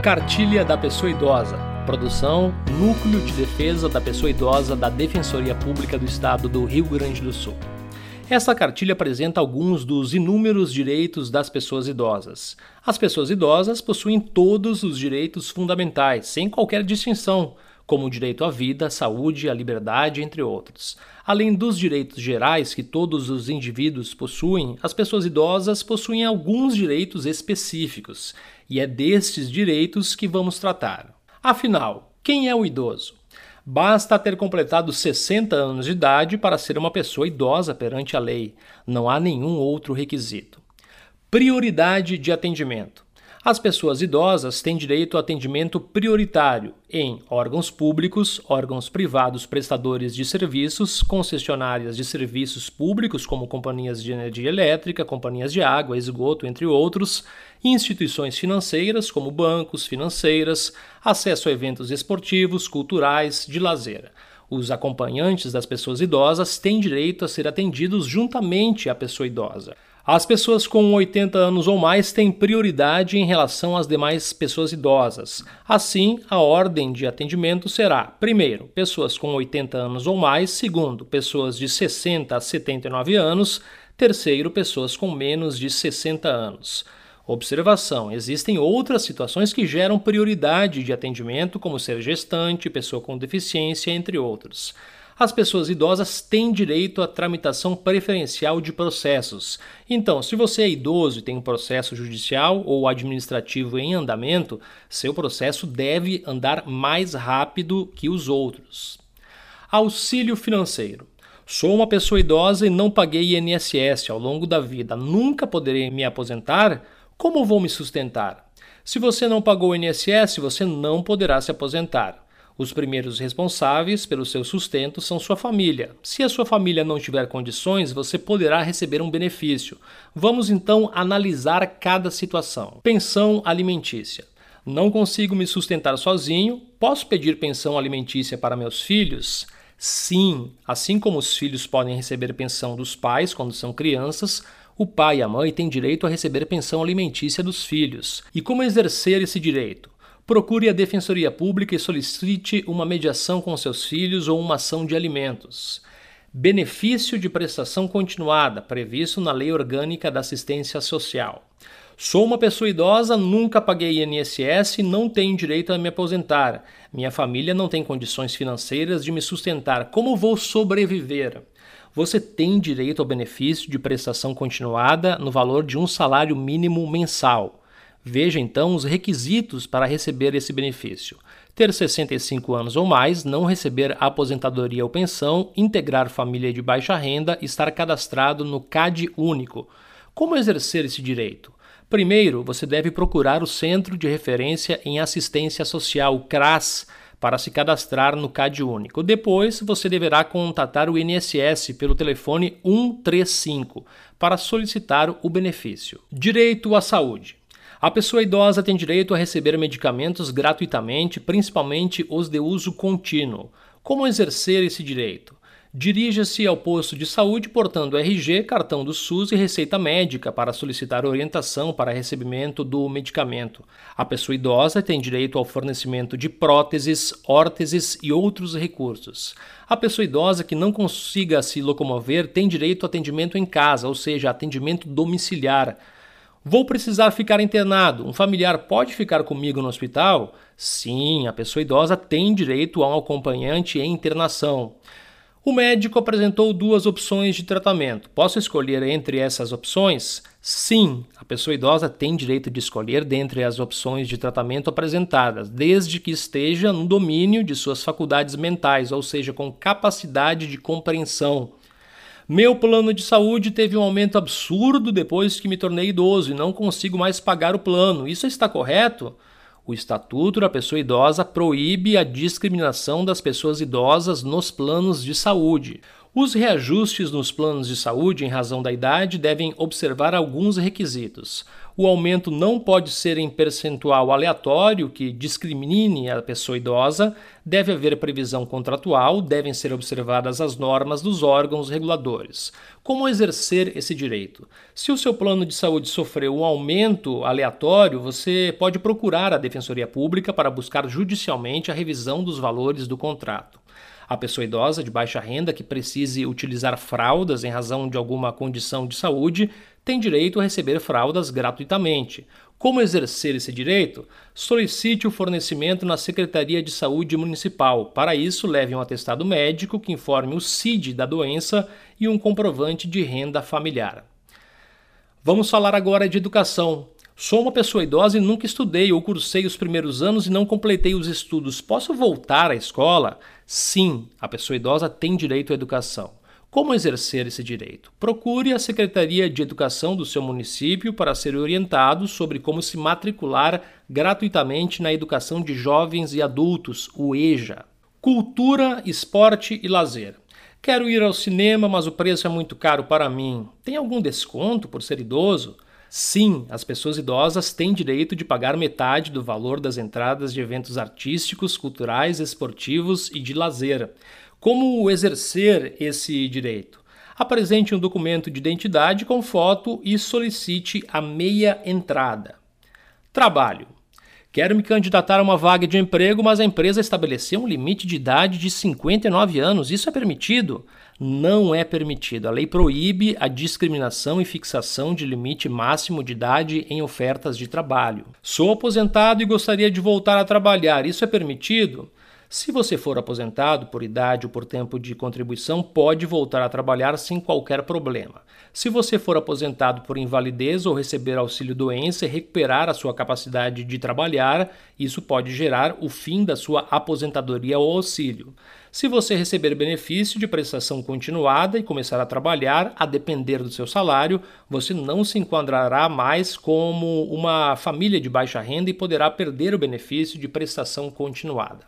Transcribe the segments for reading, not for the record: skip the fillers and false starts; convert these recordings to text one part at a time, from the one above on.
Cartilha da Pessoa Idosa. Produção Núcleo de Defesa da Pessoa Idosa da Defensoria Pública do Estado do Rio Grande do Sul. Esta cartilha apresenta alguns dos inúmeros direitos das pessoas idosas. As pessoas idosas possuem todos os direitos fundamentais, sem qualquer distinção, como o direito à vida, à saúde, à liberdade, entre outros. Além dos direitos gerais que todos os indivíduos possuem, as pessoas idosas possuem alguns direitos específicos, e é destes direitos que vamos tratar. Afinal, quem é o idoso? Basta ter completado 60 anos de idade para ser uma pessoa idosa perante a lei. Não há nenhum outro requisito. Prioridade de atendimento. As pessoas idosas têm direito a atendimento prioritário em órgãos públicos, órgãos privados prestadores de serviços, concessionárias de serviços públicos como companhias de energia elétrica, companhias de água, esgoto, entre outros, instituições financeiras como bancos, financeiras, acesso a eventos esportivos, culturais, de lazer. Os acompanhantes das pessoas idosas têm direito a ser atendidos juntamente à pessoa idosa. As pessoas com 80 anos ou mais têm prioridade em relação às demais pessoas idosas. Assim, a ordem de atendimento será: primeiro, pessoas com 80 anos ou mais; segundo, pessoas de 60 a 79 anos; terceiro, pessoas com menos de 60 anos. Observação: existem outras situações que geram prioridade de atendimento, como ser gestante, pessoa com deficiência, entre outros. As pessoas idosas têm direito à tramitação preferencial de processos. Então, se você é idoso e tem um processo judicial ou administrativo em andamento, seu processo deve andar mais rápido que os outros. Auxílio financeiro. Sou uma pessoa idosa e não paguei INSS ao longo da vida. Nunca poderei me aposentar? Como vou me sustentar? Se você não pagou o INSS, você não poderá se aposentar. Os primeiros responsáveis pelo seu sustento são sua família. Se a sua família não tiver condições, você poderá receber um benefício. Vamos então analisar cada situação. Pensão alimentícia. Não consigo me sustentar sozinho. Posso pedir pensão alimentícia para meus filhos? Sim, assim como os filhos podem receber pensão dos pais quando são crianças, o pai e a mãe têm direito a receber pensão alimentícia dos filhos. E como exercer esse direito? Procure a Defensoria Pública e solicite uma mediação com seus filhos ou uma ação de alimentos. Benefício de prestação continuada, previsto na Lei Orgânica da Assistência Social. Sou uma pessoa idosa, nunca paguei INSS e não tenho direito a me aposentar. Minha família não tem condições financeiras de me sustentar. Como vou sobreviver? Você tem direito ao benefício de prestação continuada no valor de um salário mínimo mensal. Veja então os requisitos para receber esse benefício: ter 65 anos ou mais, não receber aposentadoria ou pensão, integrar família de baixa renda, estar cadastrado no CAD único. Como exercer esse direito? Primeiro, você deve procurar o Centro de Referência em Assistência Social, o CRAS, para se cadastrar no CAD único. Depois, você deverá contatar o INSS pelo telefone 135 para solicitar o benefício. Direito à saúde. A pessoa idosa tem direito a receber medicamentos gratuitamente, principalmente os de uso contínuo. Como exercer esse direito? Dirija-se ao posto de saúde portando RG, cartão do SUS e receita médica para solicitar orientação para recebimento do medicamento. A pessoa idosa tem direito ao fornecimento de próteses, órteses e outros recursos. A pessoa idosa que não consiga se locomover tem direito a atendimento em casa, ou seja, atendimento domiciliar. Vou precisar ficar internado. Um familiar pode ficar comigo no hospital? Sim, a pessoa idosa tem direito a um acompanhante em internação. O médico apresentou duas opções de tratamento. Posso escolher entre essas opções? Sim, a pessoa idosa tem direito de escolher dentre as opções de tratamento apresentadas, desde que esteja no domínio de suas faculdades mentais, ou seja, com capacidade de compreensão. Meu plano de saúde teve um aumento absurdo depois que me tornei idoso e não consigo mais pagar o plano. Isso está correto? O Estatuto da Pessoa Idosa proíbe a discriminação das pessoas idosas nos planos de saúde. Os reajustes nos planos de saúde em razão da idade devem observar alguns requisitos. O aumento não pode ser em percentual aleatório que discrimine a pessoa idosa, deve haver previsão contratual, devem ser observadas as normas dos órgãos reguladores. Como exercer esse direito? Se o seu plano de saúde sofreu um aumento aleatório, você pode procurar a Defensoria Pública para buscar judicialmente a revisão dos valores do contrato. A pessoa idosa de baixa renda que precise utilizar fraldas em razão de alguma condição de saúde tem direito a receber fraldas gratuitamente. Como exercer esse direito? Solicite o fornecimento na Secretaria de Saúde Municipal. Para isso, leve um atestado médico que informe o CID da doença e um comprovante de renda familiar. Vamos falar agora de educação. Sou uma pessoa idosa e nunca estudei ou cursei os primeiros anos e não completei os estudos. Posso voltar à escola? Sim, a pessoa idosa tem direito à educação. Como exercer esse direito? Procure a Secretaria de Educação do seu município para ser orientado sobre como se matricular gratuitamente na educação de jovens e adultos, o EJA. Cultura, esporte e lazer. Quero ir ao cinema, mas o preço é muito caro para mim. Tem algum desconto por ser idoso? Sim, as pessoas idosas têm direito de pagar metade do valor das entradas de eventos artísticos, culturais, esportivos e de lazer. Como exercer esse direito? Apresente um documento de identidade com foto e solicite a meia entrada. Trabalho. Quero me candidatar a uma vaga de emprego, mas a empresa estabeleceu um limite de idade de 59 anos. Isso é permitido? Não é permitido. A lei proíbe a discriminação e fixação de limite máximo de idade em ofertas de trabalho. Sou aposentado e gostaria de voltar a trabalhar. Isso é permitido? Se você for aposentado por idade ou por tempo de contribuição, pode voltar a trabalhar sem qualquer problema. Se você for aposentado por invalidez ou receber auxílio-doença e recuperar a sua capacidade de trabalhar, isso pode gerar o fim da sua aposentadoria ou auxílio. Se você receber benefício de prestação continuada e começar a trabalhar, a depender do seu salário, você não se enquadrará mais como uma família de baixa renda e poderá perder o benefício de prestação continuada.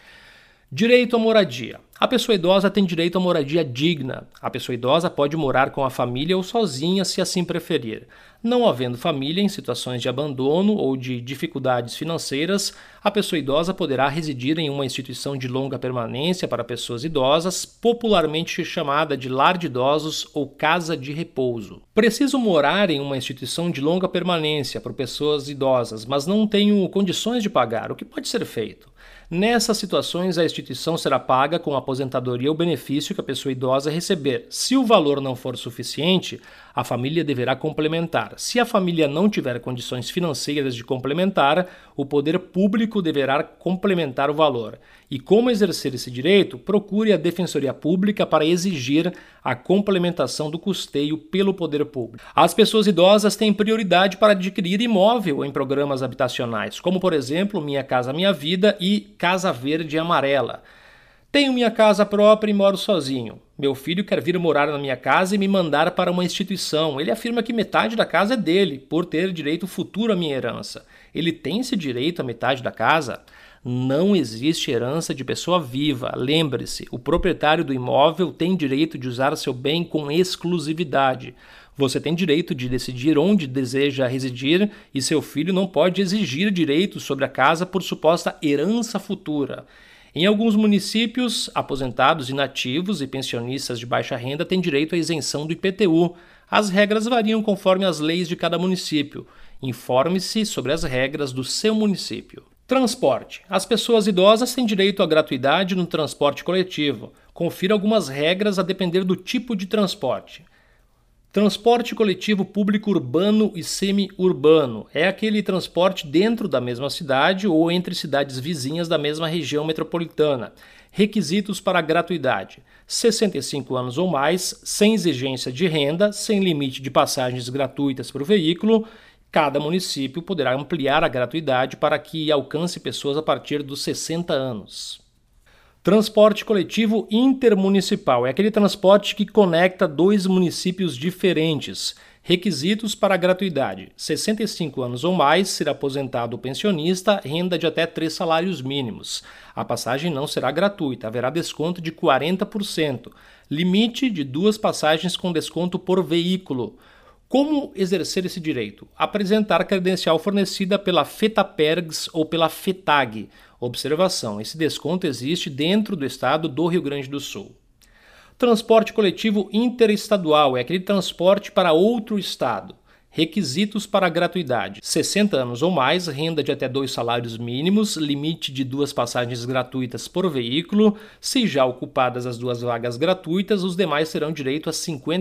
Direito à moradia. A pessoa idosa tem direito à moradia digna. A pessoa idosa pode morar com a família ou sozinha, se assim preferir. Não havendo família em situações de abandono ou de dificuldades financeiras, a pessoa idosa poderá residir em uma instituição de longa permanência para pessoas idosas, popularmente chamada de lar de idosos ou casa de repouso. Preciso morar em uma instituição de longa permanência para pessoas idosas, mas não tenho condições de pagar. O que pode ser feito? Nessas situações, a instituição será paga com a aposentadoria ou benefício que a pessoa idosa receber. Se o valor não for suficiente, a família deverá complementar. Se a família não tiver condições financeiras de complementar, o poder público deverá complementar o valor. E como exercer esse direito? Procure a Defensoria Pública para exigir a complementação do custeio pelo poder público. As pessoas idosas têm prioridade para adquirir imóvel em programas habitacionais, como por exemplo Minha Casa Minha Vida e Casa Verde e Amarela. Tenho minha casa própria e moro sozinho. Meu filho quer vir morar na minha casa e me mandar para uma instituição. Ele afirma que metade da casa é dele, por ter direito futuro à minha herança. Ele tem esse direito à metade da casa? Não existe herança de pessoa viva. Lembre-se, o proprietário do imóvel tem direito de usar seu bem com exclusividade. Você tem direito de decidir onde deseja residir e seu filho não pode exigir direitos sobre a casa por suposta herança futura. Em alguns municípios, aposentados, inativos e pensionistas de baixa renda têm direito à isenção do IPTU. As regras variam conforme as leis de cada município. Informe-se sobre as regras do seu município. Transporte. As pessoas idosas têm direito à gratuidade no transporte coletivo. Confira algumas regras a depender do tipo de transporte. Transporte coletivo público urbano e semi-urbano é aquele transporte dentro da mesma cidade ou entre cidades vizinhas da mesma região metropolitana. Requisitos para a gratuidade: 65 anos ou mais, sem exigência de renda, sem limite de passagens gratuitas para o veículo. Cada município poderá ampliar a gratuidade para que alcance pessoas a partir dos 60 anos. Transporte coletivo intermunicipal é aquele transporte que conecta dois municípios diferentes. Requisitos para a gratuidade: 65 anos ou mais, ser aposentado ou pensionista, renda de até 3 salários mínimos. A passagem não será gratuita, haverá desconto de 40%. Limite de 2 passagens com desconto por veículo. Como exercer esse direito? Apresentar credencial fornecida pela FETAPERGS ou pela FETAG. Observação, esse desconto existe dentro do estado do Rio Grande do Sul. Transporte coletivo interestadual é aquele transporte para outro estado. Requisitos para gratuidade: 60 anos ou mais, renda de até 2 salários mínimos, limite de 2 passagens gratuitas por veículo. Se já ocupadas as 2 vagas gratuitas, os demais terão direito a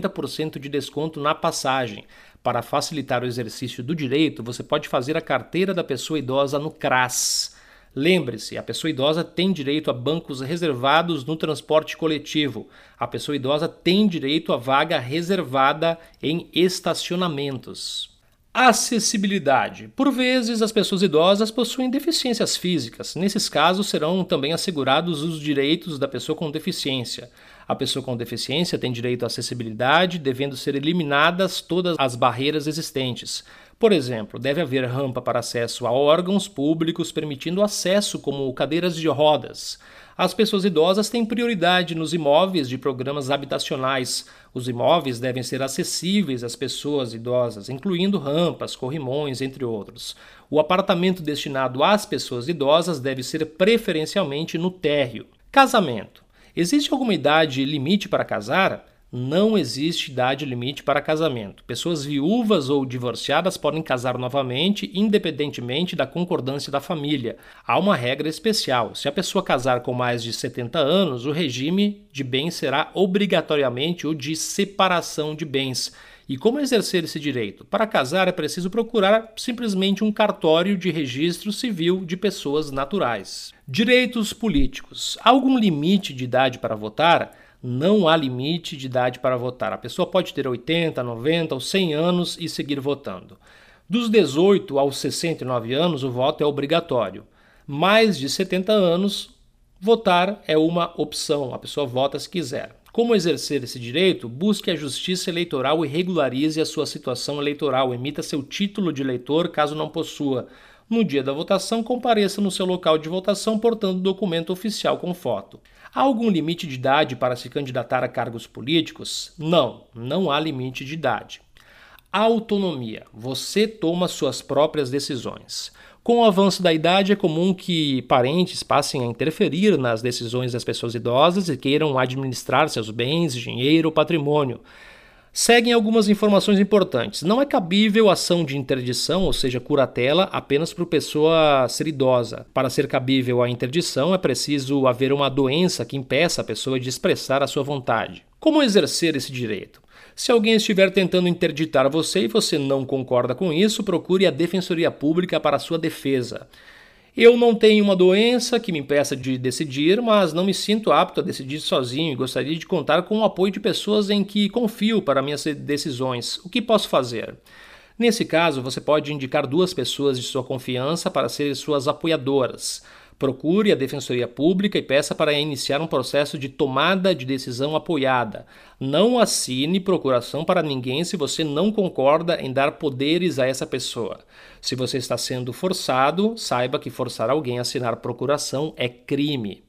50% de desconto na passagem. Para facilitar o exercício do direito, você pode fazer a carteira da pessoa idosa no CRAS. Lembre-se, a pessoa idosa tem direito a bancos reservados no transporte coletivo. A pessoa idosa tem direito a vaga reservada em estacionamentos. Acessibilidade. Por vezes, as pessoas idosas possuem deficiências físicas. Nesses casos, serão também assegurados os direitos da pessoa com deficiência. A pessoa com deficiência tem direito à acessibilidade, devendo ser eliminadas todas as barreiras existentes. Por exemplo, deve haver rampa para acesso a órgãos públicos, permitindo acesso como cadeiras de rodas. As pessoas idosas têm prioridade nos imóveis de programas habitacionais. Os imóveis devem ser acessíveis às pessoas idosas, incluindo rampas, corrimões, entre outros. O apartamento destinado às pessoas idosas deve ser preferencialmente no térreo. Casamento. Existe alguma idade limite para casar? Não existe idade limite para casamento. Pessoas viúvas ou divorciadas podem casar novamente, independentemente da concordância da família. Há uma regra especial: se a pessoa casar com mais de 70 anos, o regime de bens será obrigatoriamente o de separação de bens. E como exercer esse direito? Para casar é preciso procurar simplesmente um cartório de registro civil de pessoas naturais. Direitos políticos. Há algum limite de idade para votar? Não há limite de idade para votar. A pessoa pode ter 80, 90 ou 100 anos e seguir votando. Dos 18 aos 69 anos, o voto é obrigatório. Mais de 70 anos, votar é uma opção. A pessoa vota se quiser. Como exercer esse direito? Busque a Justiça Eleitoral e regularize a sua situação eleitoral. Emita seu título de eleitor, caso não possua. No dia da votação, compareça no seu local de votação portando documento oficial com foto. Há algum limite de idade para se candidatar a cargos políticos? Não há limite de idade. Autonomia. Você toma suas próprias decisões. Com o avanço da idade, é comum que parentes passem a interferir nas decisões das pessoas idosas e queiram administrar seus bens, dinheiro ou patrimônio. Seguem algumas informações importantes. Não é cabível ação de interdição, ou seja, curatela, apenas por pessoa ser idosa. Para ser cabível a interdição, é preciso haver uma doença que impeça a pessoa de expressar a sua vontade. Como exercer esse direito? Se alguém estiver tentando interditar você e você não concorda com isso, procure a Defensoria Pública para a sua defesa. Eu não tenho uma doença que me impeça de decidir, mas não me sinto apto a decidir sozinho e gostaria de contar com o apoio de pessoas em que confio para minhas decisões. O que posso fazer? Nesse caso, você pode indicar 2 pessoas de sua confiança para serem suas apoiadoras. Procure a Defensoria Pública e peça para iniciar um processo de tomada de decisão apoiada. Não assine procuração para ninguém se você não concorda em dar poderes a essa pessoa. Se você está sendo forçado, saiba que forçar alguém a assinar procuração é crime.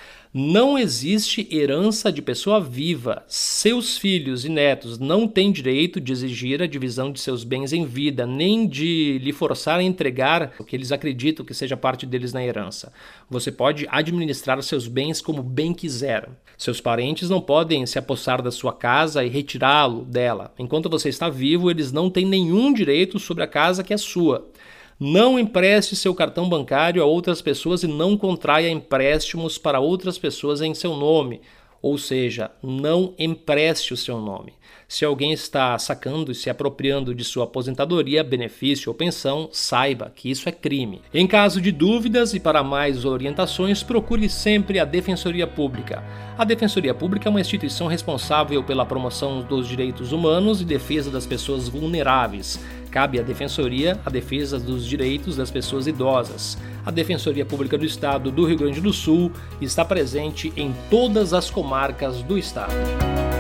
Não existe herança de pessoa viva. Seus filhos e netos não têm direito de exigir a divisão de seus bens em vida, nem de lhe forçar a entregar o que eles acreditam que seja parte deles na herança. Você pode administrar seus bens como bem quiser. Seus parentes não podem se apossar da sua casa e retirá-lo dela. Enquanto você está vivo, eles não têm nenhum direito sobre a casa que é sua. Não empreste seu cartão bancário a outras pessoas e não contraia empréstimos para outras pessoas em seu nome. Ou seja, não empreste o seu nome. Se alguém está sacando e se apropriando de sua aposentadoria, benefício ou pensão, saiba que isso é crime. Em caso de dúvidas e para mais orientações, procure sempre a Defensoria Pública. A Defensoria Pública é uma instituição responsável pela promoção dos direitos humanos e defesa das pessoas vulneráveis. Cabe à Defensoria a defesa dos direitos das pessoas idosas. A Defensoria Pública do Estado do Rio Grande do Sul está presente em todas as comarcas do estado.